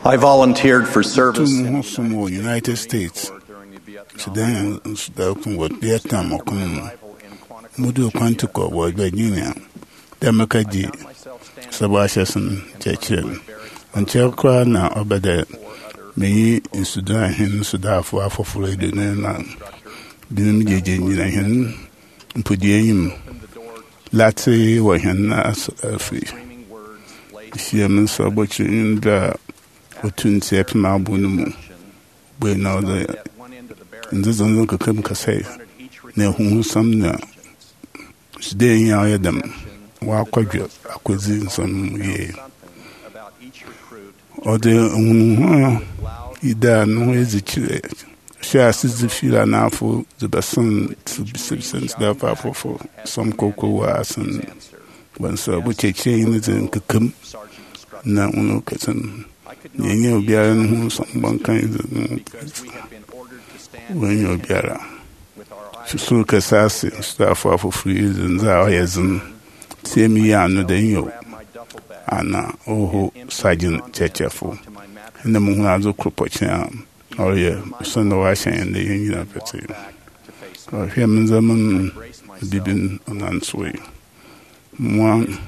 I volunteered for service in the United States. Sudan, Sudan, Vietnam, Mudu Quantico, Virginia, Democracy, Sabashason, Churchill, and Chelcra now over there. Me in Sudan, in Sudan for the Nana, Dinam, Pudium, Latte, or Hennas, free. Siemens, Sabochin, the Otun Sep Mabunumu, Bueno, the in this uncle come Cassay, near whom some staying out them, while quadruple acquisition some year. Or the either no hesitation. She assists the feel now for the person to be citizens, therefore for some cocoa was and when so which a chain is in Kakum. Now, no cousin. You be who someone kind of when you're better. She look assassin, staff for free and Zayasan, same year, no day you. Anna, oh, Sergeant Chechafo, and the Munazo Kropocham, or your son of Washing and the Union of Petty. Or him and Zaman didn't unanswered. One.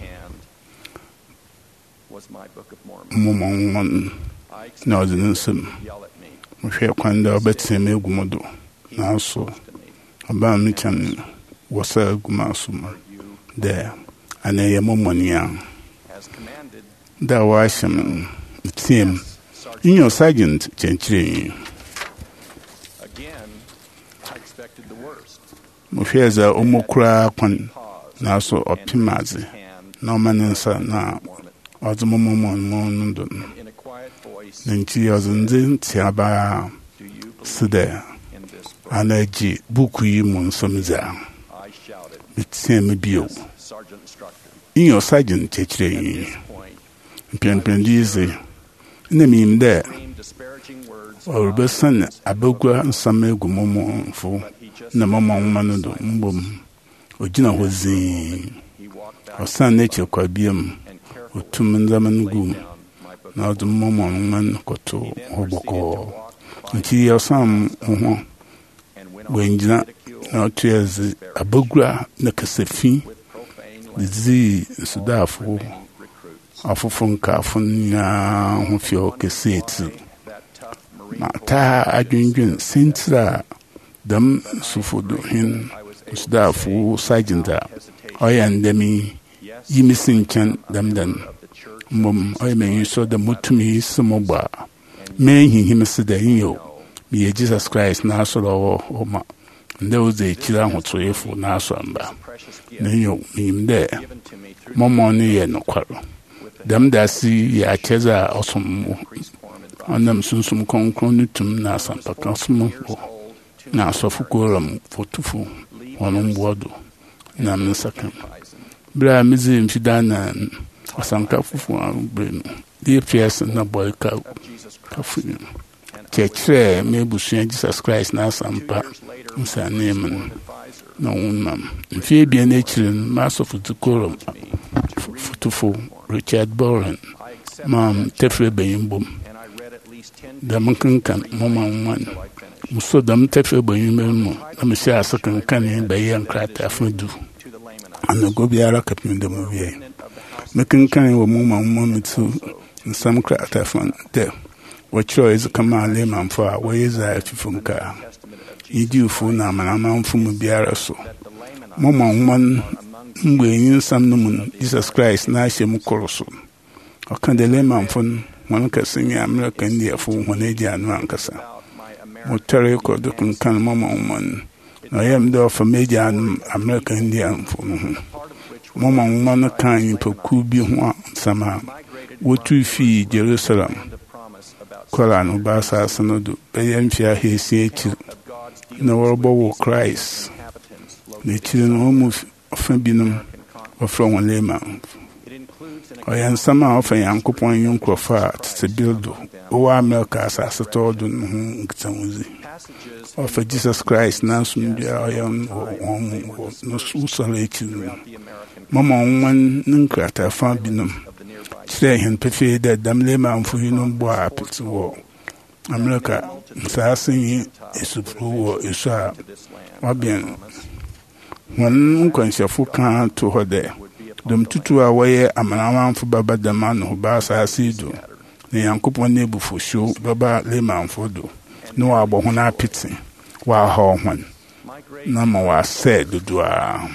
Momon no didn't we quando Betsy Megumodo. Now so about me can was a gumasum there, and a momonia. That was him, team in your sergeant, Gentry. Again, I expected the worst. Mufeza Omokra, now so optimazi. No man answer now. Ozumon In a quiet voice, Ninchi Tiaba Sida Anaji Buku Monsamiza. I shouted, With same bio. Sergeant Instructor. In your sergeant, Chechri. Point, Pendizi. In the mean there. disparaging words, Or Besson, Abogua and Same Gumomo for Namama Manudo Mbum. Ojina was the he walked back or San Nature Quabium. and carefully Tumanzaman Gum. down my book. Now the moment Koto Hoboko. Until your son, And went on when to you ridicule now tears a bogra, Nakasefi, with profane the language Z Sudafu, recruits. Afufun Kafunya, Hufio Cassette. That tough Marine Mata Adjunjun, Sintra, Dam Sufuduhin, Sudafu, Sergeanta, Oyan Demi, Yimisin Dam Dam. Mum, I may you saw the Mutumi Samoba. May him sit the Inyo. Be Jesus Christ, Nassau or Oma. And there was a children who tray for Nassamba. Then him there. Momoni no quarrel. Them that see ya chesa or some on them soon some concronitum Nassam Pacasmo. Nassau Fukuram for Tufu, on Wado. Nam second. Bra Mizim Fidana. Asanka fufu brain. The fierce na boy ka kafu. Church me busu Jesus Christ na sampa. Nsa name no unmam. Mfie bia na chirin mass of the quorum. Futufu Richard Boren. Mam tefre beyimbom. The monkan kan mama one. Muso dam tefre beyimbom. Am share second kan in bayan krata afudu. And go biara kapin the movie. Making kind of moment to some craft fun there. What choice come on layman for where is that from car? You do for now, man, from Biara so. Mama, one way some noon, Jesus Christ, nice Mukoroso. Or can the layman fun one can sing American dear for one age and Rancasa. What terrible the can Mama woman. I am there for major American Indian for Mama woman kind for Kubi Sama. What you fee Jerusalem? Koran Ubasa Sanodu, Bayamfia, he said, no robo Christ. The children almost often been from a layman. I am somehow of a young coupon young crofat to build or America as I told you, of a Jesus Christ, now soon I am no so late. Mama, one Nuncrata found binum. kyerɛ hen pefee dɛ dam le manfo yi no bɔ a pete wɔ Amerika saa senyi esufuru wɔ esu a wabɛn wɔn nkwanhyɛfo ka to hɔ dɛ dom tutu a wɔyɛ amanamanfo baba dam ano ba asase do na Yankopɔn ne bufuhyew baba le manfo do na wɔabɔ ho na apete wɔahaw hɔn na ma wɔasɛ dodo a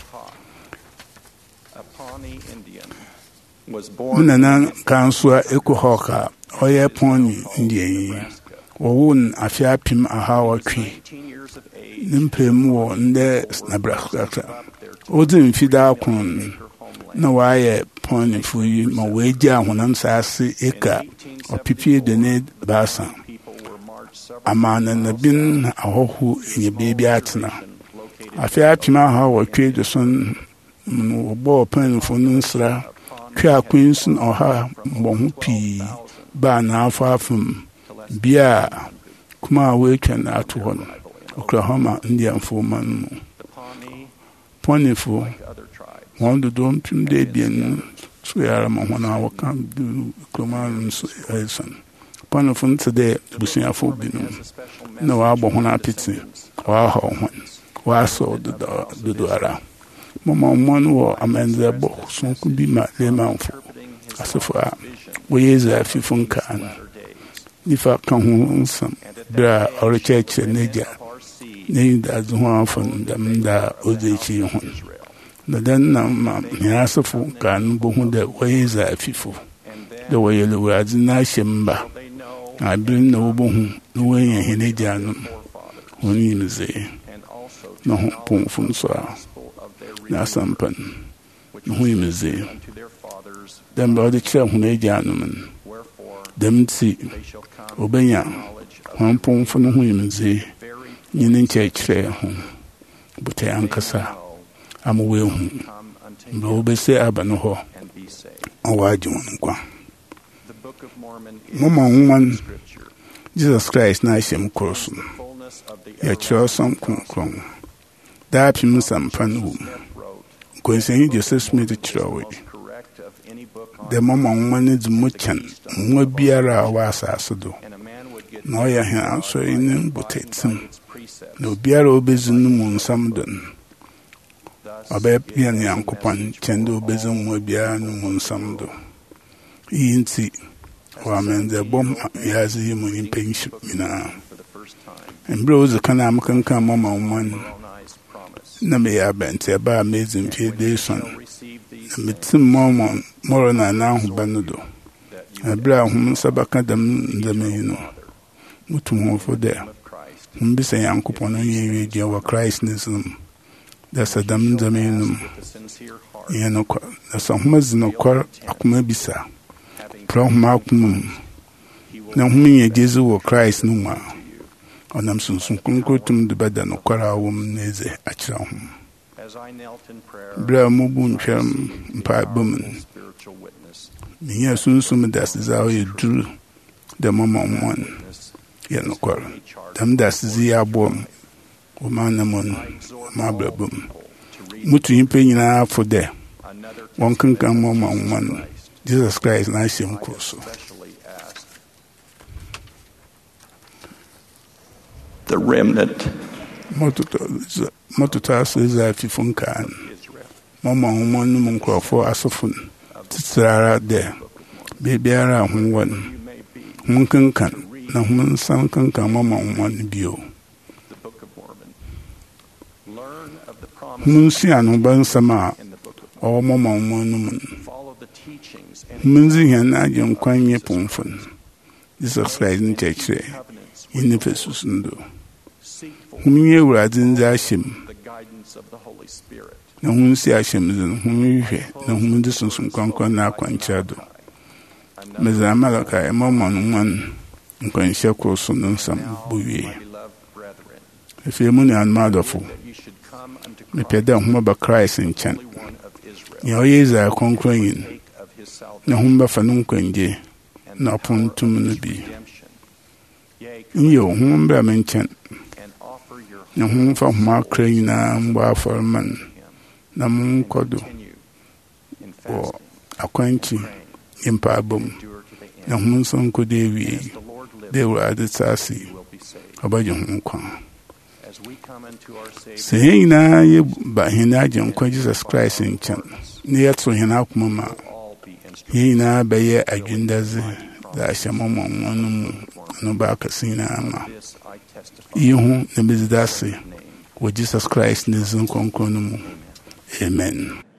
Nana Kansua Ekohoka, Oya Pony Indian, Wawun Afia Pim Ahawa Tree, Nimpem war Nde Snabraka, Odin Fida Kun, no wire pony for you, my wager when I'm sassy Eka, or Pipi de Ned Bassa. A man and a bin a hohu in your baby atna. Afia Pim Ahawa Tree, the son, bore pen for Nunsra. Twa Queenson or her Mohupi, Bana far from Bia, Kuma Waken at one, Oklahoma Indian foreman. Ponyful, one the dome Pim Debian, swear among 1 hour can do Cloman's Elson. Ponyful today, Busia Fobinum, no Abahona Pity, or one, was the Dora. Mama one war amend their book, so could be my lemanful. As if we is a fifun can. If I come home some, there or a church and Naja, named as one from them that Odechi home. The then Yasafun can bohun that way is a fifo. The way you were as Nashimba. I bring no bohun, no way in Hinijanum. When you say, no pon from soil. Na sampan hu imize dem ba de kire hu na anumen dem ti obenya honpon fu no hu imize nyinin kire hu buta ankasa amwe hu no obese abano ho owaji won kwa mama woman Jesus Christ na shem krosun ya kire som konkron da pim sampan wu Kwensenyi Joseph Smith Chirawe. The mama woman is muchan, more biara was asado. No, ya hand so in botatum. No biara obezin moon samdon. Abe pian yankopan, chendo bezin mo biara no moon samdo. Inti, or men the bomb yazi mo in pension, and bros the Kanamakan come mama woman. Na me ya bente ba amazing foundation na metim momon moro na na ho banodo abra hum sabaka dam no mutum ho fo de hum bi se Yankopon ye dia wa Christ nism da sadam no ye no kwa da so hum zino kwa akuma bisa pro hum akum na hum ye Jesu wa Christ no ma onam sunsun kunkutum de bada no kwara wom neze akira ho bra mu bu ntwam mpa bomun miya sunsun das za o yedu de mama mon ye no kwara dam das zi ya bom o man mon ma bra bom mutu yimpe nyina afo de won kankan mama mon Jesus Christ na shem kroso. The remnant. Motuta says that Fifun can. Mama, woman, Munkrofo, Asofun, Titsara there. Baby, I am one. Munkan can, no one son can come, Mama, one bio. Munsian, Bansama, or Mama, one. Munzi and Ajum Quanye Pomfun. This is Christ in church in Ephesus. Whom you were at in the Ashim. No one see Ashim, whom you hear, no whom distance from Concord now Quanchado. Mr. Malachi, a moment one, and Quanchako son and some buoy. If you're money and motherful, me pay down whom about Christ in chant. Your ears are conquering. No whom Baffanum Quenje, no upon 2 minutes. You whom Bramin chant. Na hum fa ma kran na mba farman na mun kodo o akwanti mpaabom endure to the end. na ho nso nkɔdɛ wie As the Lord lives, dɛ Awurade saa ase you will be saved. ɔbɛgye ho nkwa As we come into our sɛ Savior, yɛn nyinaa yɛba hene agyenkwa Jesus Christ nkyɛn na yɛto hene akoma ma we'll all be instruments yɛn nyinaa bɛyɛ adwendadze dɛ ahyɛ mmɔmmɔmmɔ no mu no baakɛse nyinaa ma of this. I testify yi ho na mededa ase in the name. wɔ Jesus Christ ne din kronkron no mu amen